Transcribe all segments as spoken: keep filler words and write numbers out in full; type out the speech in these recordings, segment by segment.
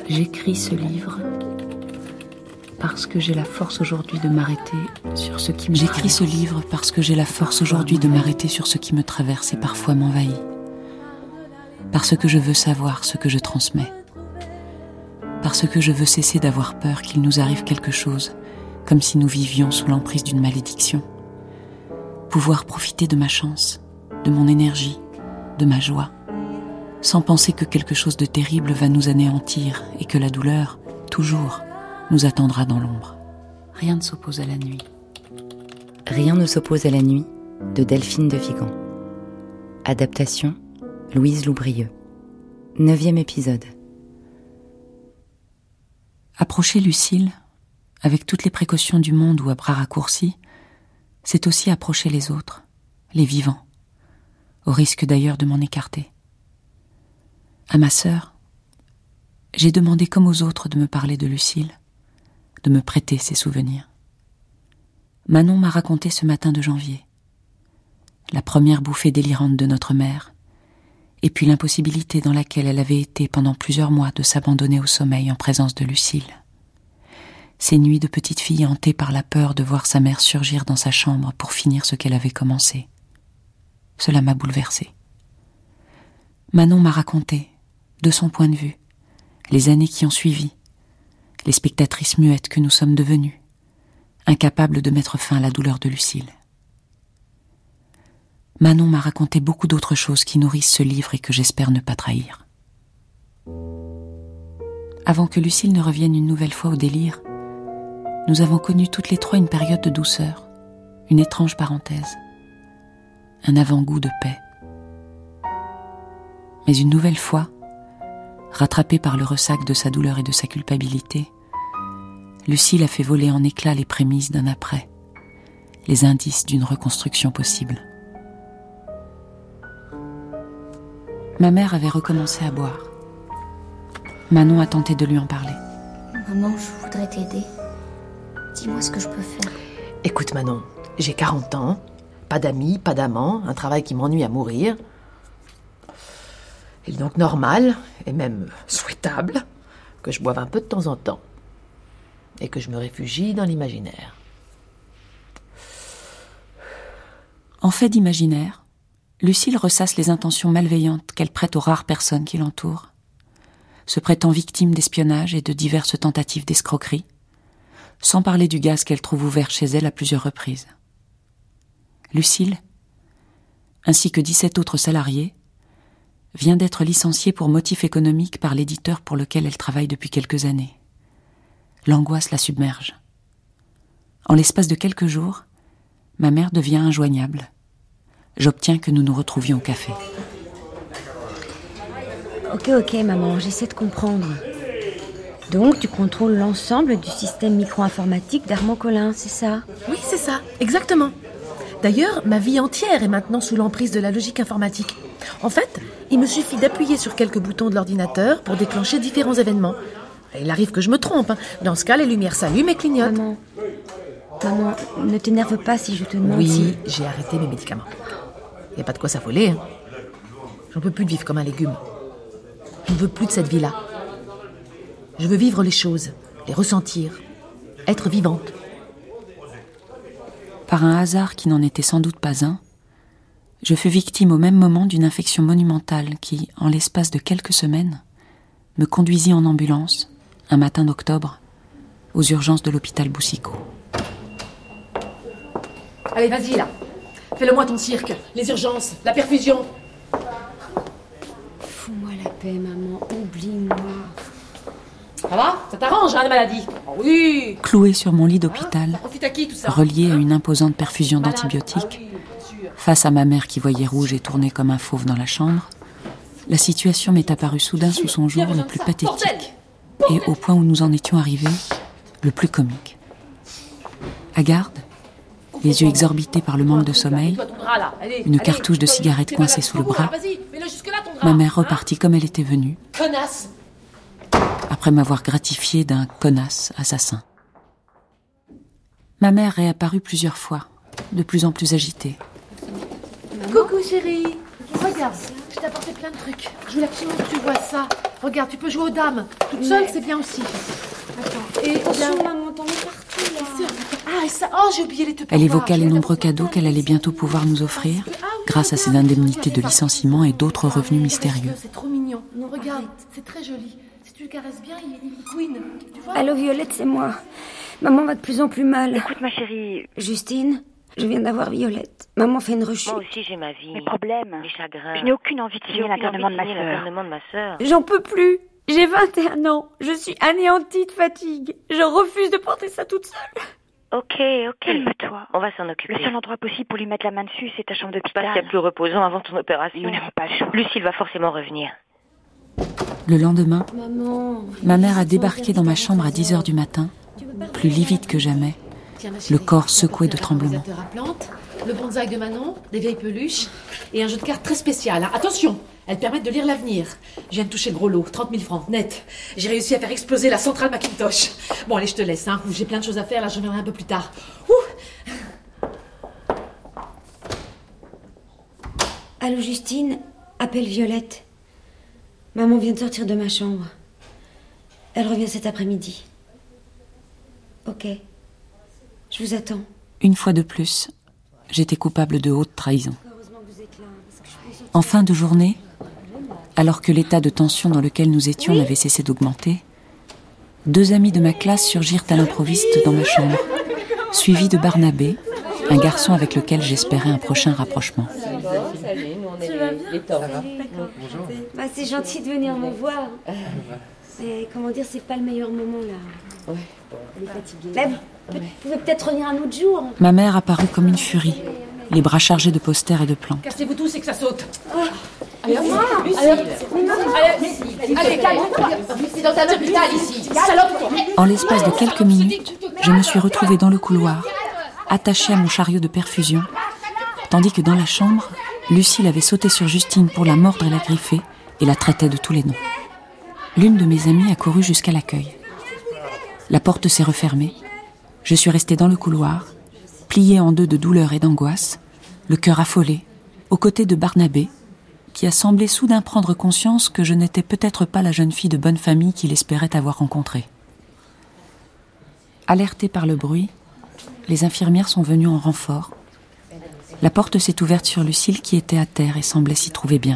J'écris ce livre parce que j'ai la force aujourd'hui de m'arrêter sur ce qui me J'écris traverse. ce livre parce que j'ai la force aujourd'hui de m'arrêter sur ce qui me traverse et parfois m'envahit. Parce que je veux savoir ce que je transmets. Parce que je veux cesser d'avoir peur qu'il nous arrive quelque chose, comme si nous vivions sous l'emprise d'une malédiction. Pouvoir profiter de ma chance, de mon énergie, de ma joie, sans penser que quelque chose de terrible va nous anéantir et que la douleur, toujours, nous attendra dans l'ombre. Rien ne s'oppose à la nuit. Rien ne s'oppose à la nuit de Delphine de Vigan. Adaptation Louise Loubrieux. Neuvième épisode. Approcher Lucille, avec toutes les précautions du monde ou à bras raccourcis, c'est aussi approcher les autres, les vivants, au risque d'ailleurs de m'en écarter. À ma sœur, j'ai demandé comme aux autres de me parler de Lucille, de me prêter ses souvenirs. Manon m'a raconté ce matin de janvier, la première bouffée délirante de notre mère, et puis l'impossibilité dans laquelle elle avait été pendant plusieurs mois de s'abandonner au sommeil en présence de Lucille. Ces nuits de petite fille hantée par la peur de voir sa mère surgir dans sa chambre pour finir ce qu'elle avait commencé. Cela m'a bouleversée. Manon m'a raconté, de son point de vue, les années qui ont suivi, les spectatrices muettes que nous sommes devenues, incapables de mettre fin à la douleur de Lucille. Manon m'a raconté beaucoup d'autres choses qui nourrissent ce livre et que j'espère ne pas trahir. Avant que Lucille ne revienne une nouvelle fois au délire, nous avons connu toutes les trois une période de douceur, une étrange parenthèse, un avant-goût de paix. Mais une nouvelle fois, rattrapée par le ressac de sa douleur et de sa culpabilité, Lucille a fait voler en éclats les prémices d'un après, les indices d'une reconstruction possible. Ma mère avait recommencé à boire. Manon a tenté de lui en parler. Maman, je voudrais t'aider. Dis-moi ce que je peux faire. Écoute Manon, j'ai quarante ans, pas d'amis, pas d'amant, un travail qui m'ennuie à mourir. Il est donc normal, et même souhaitable, que je boive un peu de temps en temps. Et que je me réfugie dans l'imaginaire. En fait d'imaginaire, Lucille ressasse les intentions malveillantes qu'elle prête aux rares personnes qui l'entourent, se prétend victime d'espionnage et de diverses tentatives d'escroquerie, sans parler du gaz qu'elle trouve ouvert chez elle à plusieurs reprises. Lucille, ainsi que dix-sept autres salariés, vient d'être licenciée pour motif économique par l'éditeur pour lequel elle travaille depuis quelques années. L'angoisse la submerge. En l'espace de quelques jours, ma mère devient injoignable. J'obtiens que nous nous retrouvions au café. Ok, ok, maman, j'essaie de comprendre. Donc, tu contrôles l'ensemble du système micro-informatique d'Armand Collin, c'est ça? Oui, c'est ça, exactement. D'ailleurs, ma vie entière est maintenant sous l'emprise de la logique informatique. En fait, il me suffit d'appuyer sur quelques boutons de l'ordinateur pour déclencher différents événements. Il arrive que je me trompe. Hein. Dans ce cas, les lumières s'allument et clignotent. Maman, maman, ne t'énerve pas si je te demande Oui, si... j'ai arrêté mes médicaments. Il n'y a pas de quoi s'affoler. Hein. J'en peux plus de vivre comme un légume. Je ne veux plus de cette vie-là. Je veux vivre les choses, les ressentir, être vivante. Par un hasard qui n'en était sans doute pas un, je fus victime au même moment d'une infection monumentale qui, en l'espace de quelques semaines, me conduisit en ambulance, un matin d'octobre, aux urgences de l'hôpital Boussicot. Allez, vas-y, là. Fais-le-moi ton cirque. Les urgences, la perfusion. Fous-moi la paix, maman, oublie-moi. Ça va? Ça t'arrange, hein, la maladie? Oh, oui. Cloué sur mon lit d'hôpital, Ça profite à qui, tout ça? relié à une imposante perfusion Malade. d'antibiotiques, Ah oui, bien sûr. face à ma mère qui voyait rouge et tournait comme un fauve dans la chambre, la situation m'est apparue soudain sous son jour le plus pathétique et, au point où nous en étions arrivés, le plus comique. À garde, les yeux exorbités par le manque de sommeil, une cartouche de cigarette coincée sous le bras, ma mère repartit comme elle était venue, Connasse! après m'avoir gratifiée d'un connasse assassin. Ma mère réapparut plusieurs fois, de plus en plus agitée. Coucou chérie. Regarde, je t'ai apporté plein de trucs. Je voulais absolument que tu vois ça. Regarde, tu peux jouer aux dames. Toute seule, c'est bien aussi. Attends. Et attention, maman, t'en mets partout, là. Ah, et ça... Oh, j'ai oublié les Elle évoqua les nombreux cadeaux qu'elle allait bientôt pouvoir nous offrir, grâce à ses indemnités de licenciement et d'autres revenus mystérieux. C'est trop mignon. Non, regarde, c'est très joli. Si tu le caresses bien, il, il couine. Tu vois? Allô, Violette, c'est moi. Maman va de plus en plus mal. Écoute, ma chérie. Justine, je viens d'avoir Violette. Maman fait une rechute. Moi aussi, j'ai ma vie. Mes problèmes. Mes chagrins. Je n'ai aucune envie de signer l'internement de ma sœur. L'internement de ma sœur. J'en peux plus. J'ai vingt et un ans. Je suis anéantie de fatigue. Je refuse de porter ça toute seule. Ok, ok. Calme-toi. On va s'en occuper. Le seul endroit possible pour lui mettre la main dessus, c'est ta chambre d'hôpital. Parce qu'il y a plus reposant avant ton opération. Nous n'avons pas le choix. Lucille va forcément revenir. Le lendemain, Maman, ma mère a débarqué dans ma chambre à dix heures du matin, plus livide que jamais, le corps secoué de tremblements. À plantes, le bonsaï de Manon, des vieilles peluches et un jeu de cartes très spécial. Hein. Attention, elles permettent de lire l'avenir. Je viens de toucher le gros lot, trente mille francs, net. J'ai réussi à faire exploser la centrale Macintosh. Bon, allez, je te laisse. Hein. J'ai plein de choses à faire, là, je reviendrai un peu plus tard. Ouh. Allô, Justine, appelle Violette. Maman vient de sortir de ma chambre. Elle revient cet après-midi. Ok. Je vous attends. Une fois de plus, j'étais coupable de haute trahison. En fin de journée, alors que l'état de tension dans lequel nous étions n'avait cessé d'augmenter, deux amis de ma classe surgirent à l'improviste dans ma chambre, suivis de Barnabé, un garçon avec lequel j'espérais un prochain rapprochement. Tu vas bien? Bonjour. Bah, c'est gentil de venir me voir. Mais comment dire, c'est pas le meilleur moment là. Elle est fatiguée. Mais vous pouvez peut-être revenir un autre jour. Ma mère apparut comme une furie, les bras chargés de posters et de plans. Cassez-vous tous et que ça saute. Allez, Allez, allez, calme-toi. C'est dans un hôpital ici. Salope. En l'espace de quelques minutes, je me suis retrouvée dans le couloir, attachée à mon chariot de perfusion, tandis que dans la chambre, Lucille avait sauté sur Justine pour la mordre et la griffer et la traitait de tous les noms. L'une de mes amies a couru jusqu'à l'accueil. La porte s'est refermée. Je suis restée dans le couloir, pliée en deux de douleur et d'angoisse, le cœur affolé, aux côtés de Barnabé, qui a semblé soudain prendre conscience que je n'étais peut-être pas la jeune fille de bonne famille qu'il espérait avoir rencontrée. Alertée par le bruit, les infirmières sont venues en renfort. La porte s'est ouverte sur Lucille qui était à terre et semblait s'y trouver bien.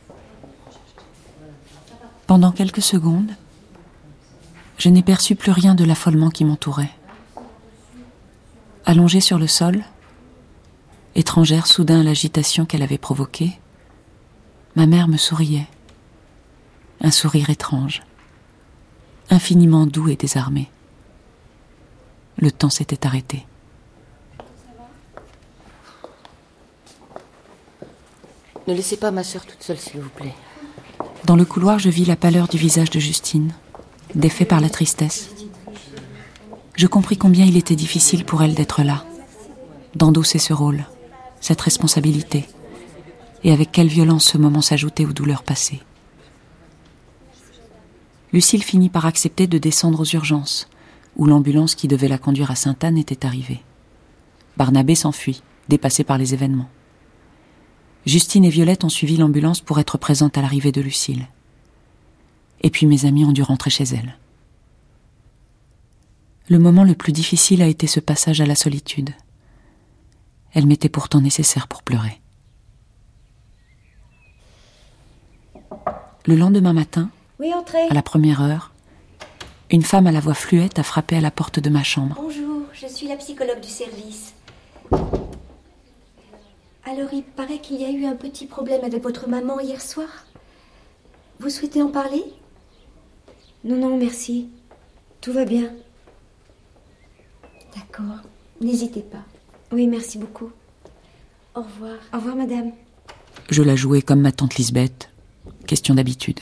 Pendant quelques secondes, je n'ai perçu plus rien de l'affolement qui m'entourait. Allongée sur le sol, étrangère soudain à l'agitation qu'elle avait provoquée, ma mère me souriait. Un sourire étrange, infiniment doux et désarmé. Le temps s'était arrêté. Ne laissez pas ma sœur toute seule, s'il vous plaît. Dans le couloir, je vis la pâleur du visage de Justine, défait par la tristesse. Je compris combien il était difficile pour elle d'être là, d'endosser ce rôle, cette responsabilité, et avec quelle violence ce moment s'ajoutait aux douleurs passées. Lucille finit par accepter de descendre aux urgences, où l'ambulance qui devait la conduire à Sainte-Anne était arrivée. Barnabé s'enfuit, dépassé par les événements. Justine et Violette ont suivi l'ambulance pour être présentes à l'arrivée de Lucille. Et puis mes amis ont dû rentrer chez elles. Le moment le plus difficile a été ce passage à la solitude. Elle m'était pourtant nécessaire pour pleurer. Le lendemain matin, Oui, entrez. à la première heure, une femme à la voix fluette a frappé à la porte de ma chambre. Bonjour, je suis la psychologue du service. Alors, il paraît qu'il y a eu un petit problème avec votre maman hier soir. Vous souhaitez en parler? Non, non, merci. Tout va bien. D'accord, n'hésitez pas. Oui, merci beaucoup. Au revoir. Au revoir, madame. Je la jouais comme ma tante Lisbeth. Question d'habitude.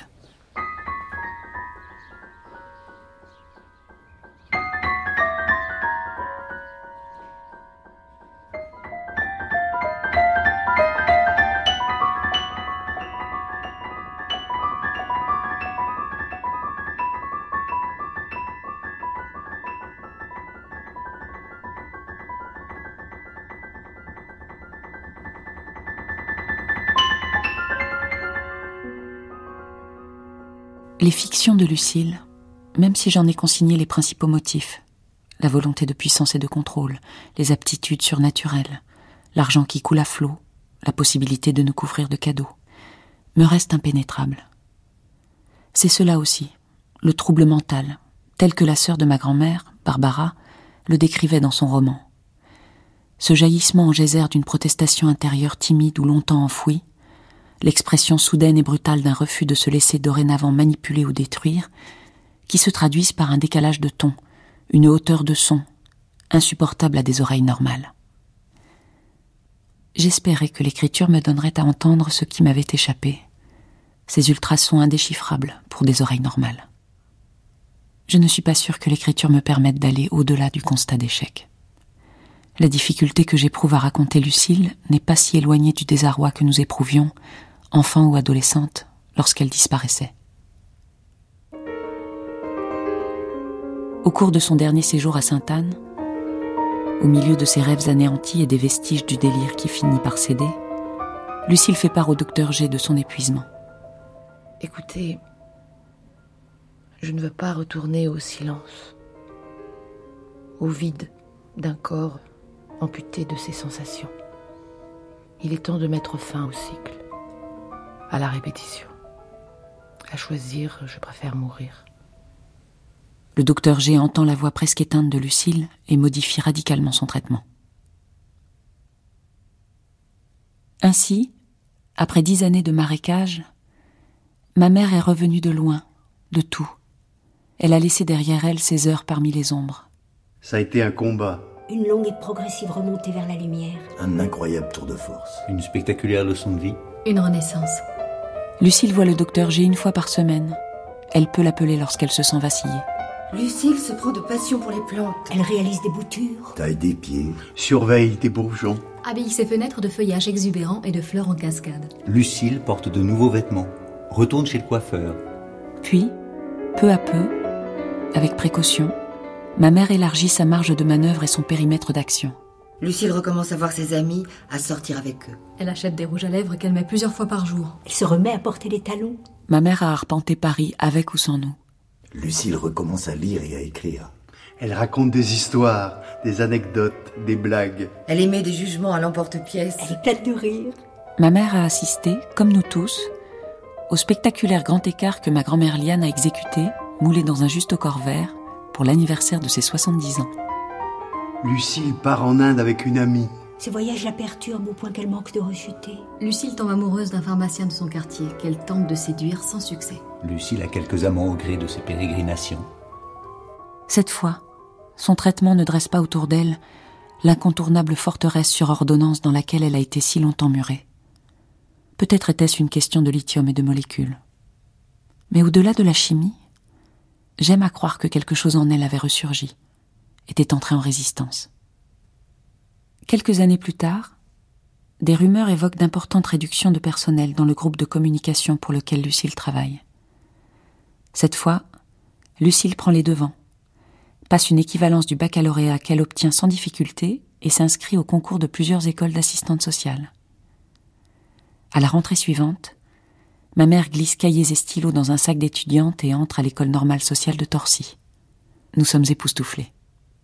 Les fictions de Lucille, même si j'en ai consigné les principaux motifs, la volonté de puissance et de contrôle, les aptitudes surnaturelles, l'argent qui coule à flot, la possibilité de nous couvrir de cadeaux, me restent impénétrables. C'est cela aussi, le trouble mental, tel que la sœur de ma grand-mère, Barbara, le décrivait dans son roman. Ce jaillissement en geyser d'une protestation intérieure timide ou longtemps enfouie, l'expression soudaine et brutale d'un refus de se laisser dorénavant manipuler ou détruire, qui se traduisent par un décalage de ton, une hauteur de son, insupportable à des oreilles normales. J'espérais que l'écriture me donnerait à entendre ce qui m'avait échappé, ces ultrasons indéchiffrables pour des oreilles normales. Je ne suis pas sûre que l'écriture me permette d'aller au-delà du constat d'échec. La difficulté que j'éprouve à raconter Lucille n'est pas si éloignée du désarroi que nous éprouvions, enfants ou adolescentes, lorsqu'elle disparaissait. Au cours de son dernier séjour à Sainte-Anne, au milieu de ses rêves anéantis et des vestiges du délire qui finit par céder, Lucille fait part au docteur G de son épuisement. Écoutez, je ne veux pas retourner au silence, au vide d'un corps amputé de ses sensations. Il est temps de mettre fin au cycle, à la répétition. À choisir, je préfère mourir. Le docteur G entend la voix presque éteinte de Lucille et modifie radicalement son traitement. Ainsi, après dix années de marécage, ma mère est revenue de loin, de tout. Elle a laissé derrière elle ses heures parmi les ombres. Ça a été un combat. Une longue et progressive remontée vers la lumière. Un incroyable tour de force. Une spectaculaire leçon de vie. Une renaissance. Lucille voit le docteur G une fois par semaine. Elle peut l'appeler lorsqu'elle se sent vaciller. Lucille se prend de passion pour les plantes. Elle réalise des boutures. Taille des pieds. Surveille des bourgeons. Habille ses fenêtres de feuillages exubérants et de fleurs en cascade. Lucille porte de nouveaux vêtements. Retourne chez le coiffeur. Puis, peu à peu, avec précaution, ma mère élargit sa marge de manœuvre et son périmètre d'action. Lucille recommence à voir ses amis, à sortir avec eux. Elle achète des rouges à lèvres qu'elle met plusieurs fois par jour. Elle se remet à porter les talons. Ma mère a arpenté Paris avec ou sans nous. Lucille recommence à lire et à écrire. Elle raconte des histoires, des anecdotes, des blagues. Elle émet des jugements à l'emporte-pièce. Elle éclate de rire. Ma mère a assisté, comme nous tous, au spectaculaire grand écart que ma grand-mère Liane a exécuté, moulé dans un juste au corps vert, pour l'anniversaire de ses soixante-dix ans. Lucille part en Inde avec une amie. Ces voyages la perturbent au point qu'elle manque de rechuter. Lucille tombe amoureuse d'un pharmacien de son quartier qu'elle tente de séduire sans succès. Lucille a quelques amants au gré de ses pérégrinations. Cette fois, son traitement ne dresse pas autour d'elle l'incontournable forteresse sur ordonnance dans laquelle elle a été si longtemps murée. Peut-être était-ce une question de lithium et de molécules. Mais au-delà de la chimie, j'aime à croire que quelque chose en elle avait ressurgi, était entré en résistance. Quelques années plus tard, des rumeurs évoquent d'importantes réductions de personnel dans le groupe de communication pour lequel Lucille travaille. Cette fois, Lucille prend les devants, passe une équivalence du baccalauréat qu'elle obtient sans difficulté et s'inscrit au concours de plusieurs écoles d'assistantes sociales. À la rentrée suivante, ma mère glisse cahiers et stylos dans un sac d'étudiante et entre à l'école normale sociale de Torcy. Nous sommes époustouflés.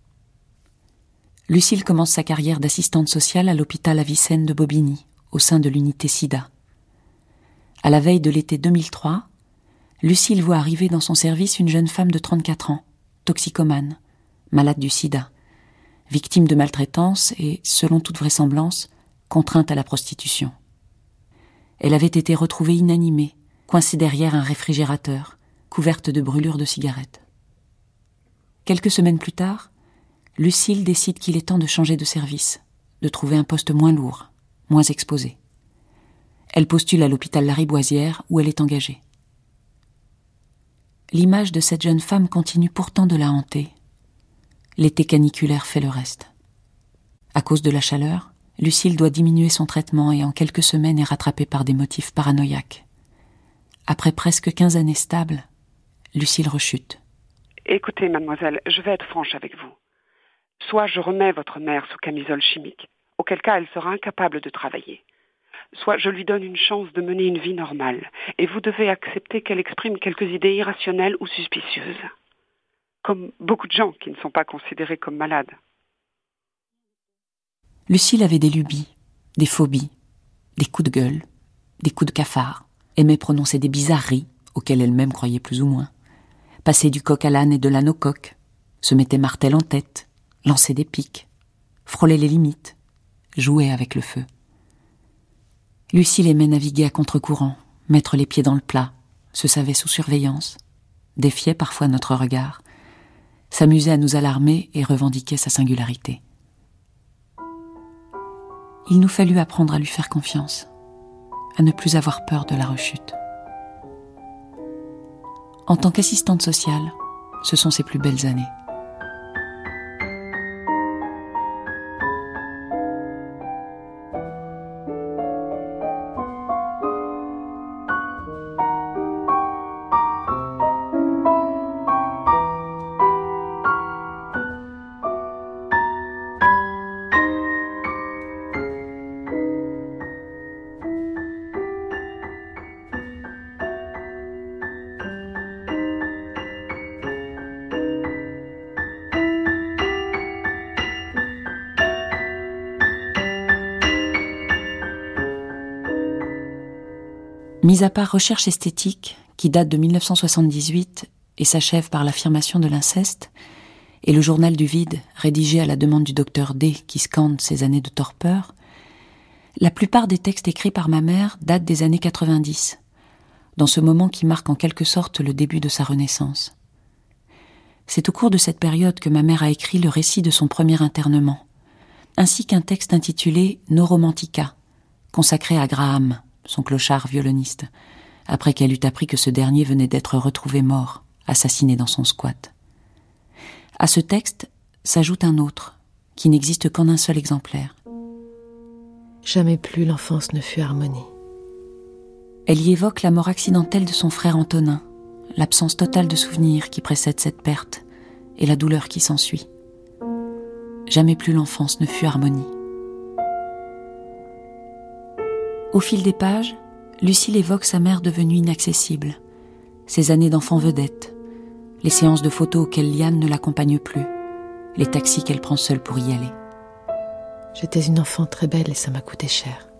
Lucille commence sa carrière d'assistante sociale à l'hôpital Avicenne de Bobigny, au sein de l'unité SIDA. À la veille de l'été deux mille trois, Lucille voit arriver dans son service une jeune femme de trente-quatre ans, toxicomane, malade du sida, victime de maltraitance et, selon toute vraisemblance, contrainte à la prostitution. Elle avait été retrouvée inanimée, coincée derrière un réfrigérateur, couverte de brûlures de cigarettes. Quelques semaines plus tard, Lucille décide qu'il est temps de changer de service, de trouver un poste moins lourd, moins exposé. Elle postule à l'hôpital Lariboisière où elle est engagée. L'image de cette jeune femme continue pourtant de la hanter. L'été caniculaire fait le reste. À cause de la chaleur, Lucille doit diminuer son traitement et en quelques semaines est rattrapée par des motifs paranoïaques. Après presque quinze années stables, Lucille rechute. Écoutez, mademoiselle, je vais être franche avec vous. Soit je remets votre mère sous camisole chimique, auquel cas elle sera incapable de travailler. soit je lui donne une chance de mener une vie normale, et vous devez accepter qu'elle exprime quelques idées irrationnelles ou suspicieuses. Comme beaucoup de gens qui ne sont pas considérés comme malades. Lucille avait des lubies, des phobies, des coups de gueule, des coups de cafard, aimait prononcer des bizarreries, auxquelles elle-même croyait plus ou moins, passer du coq à l'âne et de l'âne au coq, se mettait martel en tête, lançait des piques, frôlait les limites, jouait avec le feu. Lucille aimait naviguer à contre-courant, mettre les pieds dans le plat, se savait sous surveillance, défiait parfois notre regard, s'amusait à nous alarmer et revendiquait sa singularité. Il nous fallut apprendre à lui faire confiance, à ne plus avoir peur de la rechute. En tant qu'assistante sociale, ce sont ses plus belles années. Mis à part Recherche esthétique, qui date de mille neuf cent soixante-dix-huit et s'achève par l'affirmation de l'inceste, et le journal du vide, rédigé à la demande du docteur D qui scande ses années de torpeur, la plupart des textes écrits par ma mère datent des années quatre-vingt-dix, dans ce moment qui marque en quelque sorte le début de sa renaissance. C'est au cours de cette période que ma mère a écrit le récit de son premier internement, ainsi qu'un texte intitulé « No Romantica », consacré à Graham, son clochard violoniste, après qu'elle eut appris que ce dernier venait d'être retrouvé mort, assassiné dans son squat. À ce texte s'ajoute un autre, qui n'existe qu'en un seul exemplaire. Jamais plus l'enfance ne fut harmonie. Elle y évoque la mort accidentelle de son frère Antonin, l'absence totale de souvenirs qui précède cette perte, et la douleur qui s'ensuit. Jamais plus l'enfance ne fut harmonie. Au fil des pages, Lucille évoque sa mère devenue inaccessible, ses années d'enfant vedette, les séances de photos auxquelles Liane ne l'accompagne plus, les taxis qu'elle prend seule pour y aller. J'étais une enfant très belle et ça m'a coûté cher.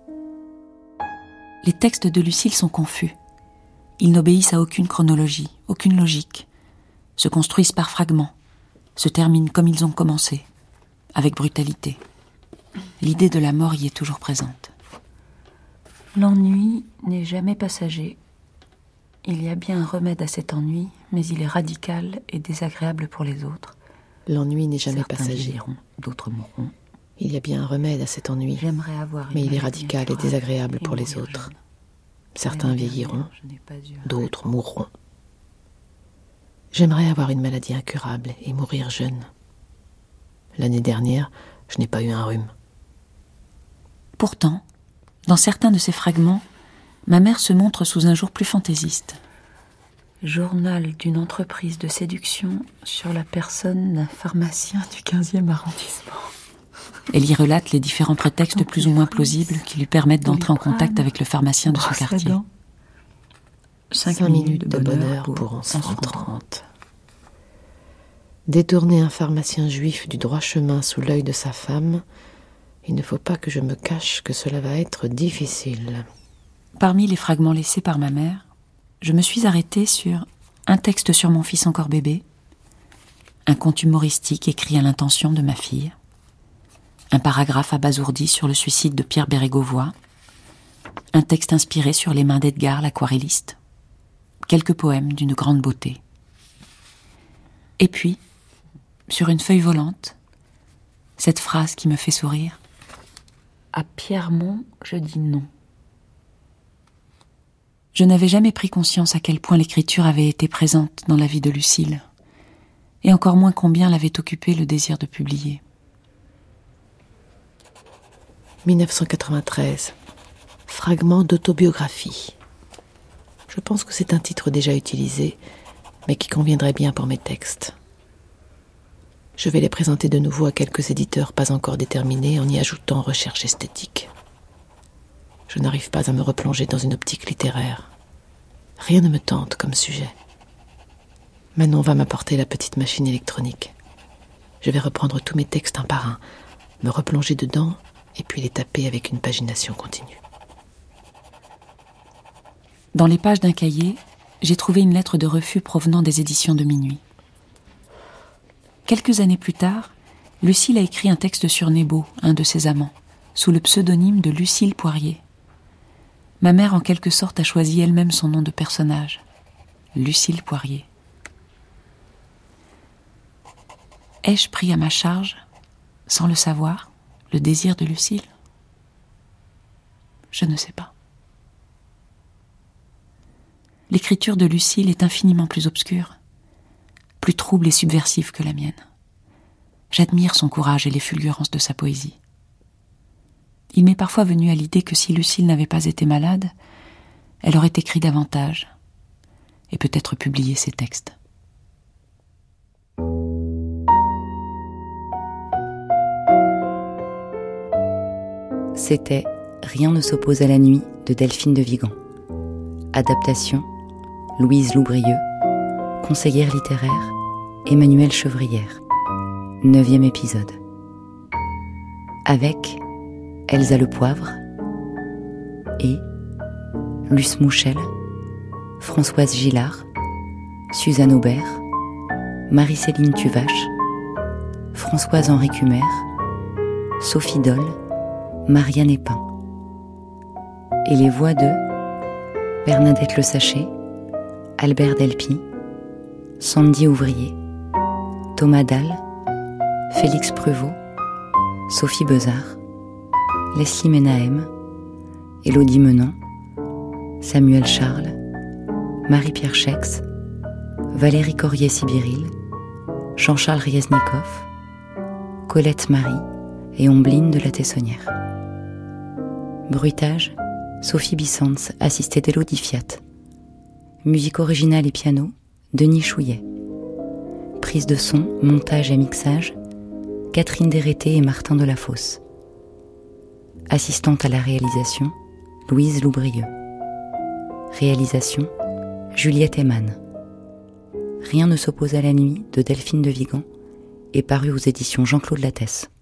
Les textes de Lucille sont confus. Ils n'obéissent à aucune chronologie, aucune logique, se construisent par fragments, se terminent comme ils ont commencé, avec brutalité. L'idée de la mort y est toujours présente. L'ennui n'est jamais passager. Il y a bien un remède à cet ennui, mais il est radical et désagréable pour les autres. L'ennui n'est jamais Certains passager. vivront, d'autres mourront. Il y a bien un remède à cet ennui, J'aimerais avoir une mais il est maladie radical et incurable désagréable et pour les mourir autres. jeune. Certains L'année vieilliront, dernière, je n'ai pas eu un d'autres mourront. J'aimerais avoir une maladie incurable et mourir jeune. L'année dernière, je n'ai pas eu un rhume. Pourtant, dans certains de ces fragments, ma mère se montre sous un jour plus fantaisiste. Journal d'une entreprise de séduction sur la personne d'un pharmacien du quinzième arrondissement. Elle y relate les différents prétextes plus ou moins plausibles qui lui permettent d'entrer en contact avec le pharmacien de son quartier. Cinq, Cinq minutes de bonheur pour, pour onze francs trente. Détourner un pharmacien juif du droit chemin sous l'œil de sa femme, il ne faut pas que je me cache que cela va être difficile. Parmi les fragments laissés par ma mère, je me suis arrêtée sur un texte sur mon fils encore bébé, un conte humoristique écrit à l'intention de ma fille, un paragraphe abasourdi sur le suicide de Pierre Bérégovoy, un texte inspiré sur les mains d'Edgar l'aquarelliste, quelques poèmes d'une grande beauté. Et puis, sur une feuille volante, cette phrase qui me fait sourire. À Pierremont, je dis non. Je n'avais jamais pris conscience à quel point l'écriture avait été présente dans la vie de Lucille, et encore moins combien l'avait occupé le désir de publier. dix-neuf cent quatre-vingt-treize. Fragment d'autobiographie. Je pense que c'est un titre déjà utilisé, mais qui conviendrait bien pour mes textes. Je vais les présenter de nouveau à quelques éditeurs pas encore déterminés en y ajoutant recherche esthétique. Je n'arrive pas à me replonger dans une optique littéraire. Rien ne me tente comme sujet. Manon va m'apporter la petite machine électronique. Je vais reprendre tous mes textes un par un, me replonger dedans et puis les taper avec une pagination continue. Dans les pages d'un cahier, j'ai trouvé une lettre de refus provenant des éditions de Minuit. Quelques années plus tard, Lucile a écrit un texte sur Nebo, un de ses amants, sous le pseudonyme de Lucile Poirier. Ma mère, en quelque sorte, a choisi elle-même son nom de personnage, Lucile Poirier. Ai-je pris à ma charge, sans le savoir, le désir de Lucile ? Je ne sais pas. L'écriture de Lucile est infiniment plus obscure, plus trouble et subversive que la mienne. J'admire son courage et les fulgurances de sa poésie. Il m'est parfois venu à l'idée que si Lucile n'avait pas été malade, elle aurait écrit davantage et peut-être publié ses textes. C'était Rien ne s'oppose à la nuit de Delphine de Vigan. Adaptation Louise Loubrieux. Conseillère littéraire Emmanuelle Chevrière. Neuvième épisode. Avec Elsa Le Poivre et Luce Mouchel, Françoise Gillard, Suzanne Aubert, Marie-Céline Tuvache, Françoise-Henri Cumer, Sophie Doll, Marianne Epin. Et les voix de Bernadette Le Sachet, Albert Delpy, Sandy Ouvrier, Thomas Dalle, Félix Pruvot, Sophie Bezard, Leslie Menahem, Élodie Menon, Samuel Charles, Marie-Pierre Chex, Valérie Corrier-Sibiril, Jean-Charles Riesnikov, Colette Marie et Ombline de la Tessonnière. Bruitage, Sophie Bissans, assistée d'Élodie Fiat. Musique originale et piano, Denis Chouillet. Prise de son, montage et mixage, Catherine Dérété et Martin Delafosse. Assistante à la réalisation, Louise Loubrieux. Réalisation, Juliette Eman. Rien ne s'oppose à la nuit de Delphine de Vigan est paru aux éditions Jean-Claude Lattès.